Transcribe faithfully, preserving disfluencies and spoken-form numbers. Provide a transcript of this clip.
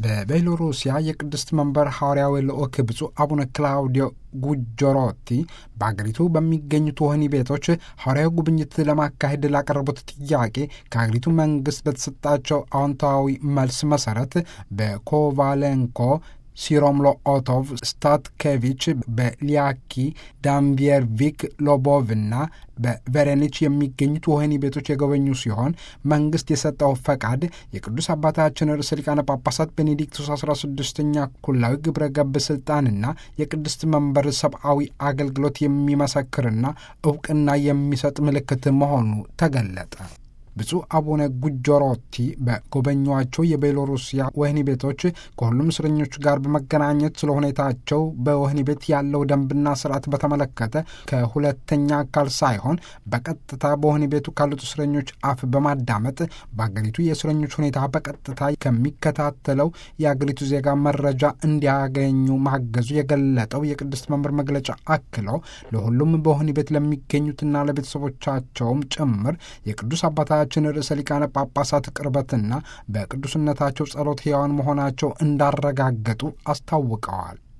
በቤሎሩሲያ የቅድስት መንበር ሐዋርያዊ ልዑክ ብፁዕ አቡነ ክላውዲዮ ጉጆሮቲ በአገሪቱ በሚገኙት ወህኒ ቤቶች ሐዋርያዊ ጉብኝት ለማካሄድ ላቀረቡት ጥያቄ ከአገሪቱ መንግሥት በተሰጣቸው አዎንታዊ መልስ መሠረት በኮቫሌንኮ ሲሮምሎ ኦቶቭ ስታትኬቪች በሊያኪ ዳምቢየርቪክ ሎቦቭና በቬሬኒች የሚገኙት ወህኒ ቤቶች የጎበኙ ሲሆን መንግሥት የሰጠው ፈቃድ የቅዱስ አባታችን ርዕሰ ሊቃነ ጳጳሳት ቤኔዲክቱስ አስራ ስድስተኛ ኩላዊ ግብረ ገብ ሥልጣንና የቅድስት መንበር ሰብአዊ አገልግሎት የሚመሰክርና ዕውቅና የሚሰጥ ምልክት መሆኑ ተገለጠ። ብፁዕ አቡነ ጉጆሮቲ በጎበኟቸው የቤሎሩሲያ ወህኒ ቤቶች ከሁሉም እስረኞች ጋር በመገናኘት ስለ ሁኔታቸው በወህኒ ቤት ያለው ደንብና ስርዓት በተመለከተ ከሁለተኛ አካል ሳይሆን በቀጥታ በወህኒ ቤቱ ካሉት እስረኞች አፍ በማዳመጥ በአገሪቱ የእስረኞች ሁኔታ በቀጥታ ከሚከታተለው የአገሪቱ ዜጋ መረጃ እንዲያገኙ ማገዙ የገለጠው የቅድስት መንበር መግለጫ አክለው ለሁሉም በወህኒ ቤት ለሚገኙትና ለቤተሰቦቻቸውም ጭምር የቅዱስ አባታ ችን ርዕሰ ሊቃነ ጳጳሳት ቅርበትና በቅዱስነታቸው ጸሎት ሕያዋን መሆናቸው እንዳረጋገጡ አስታውቀዋል።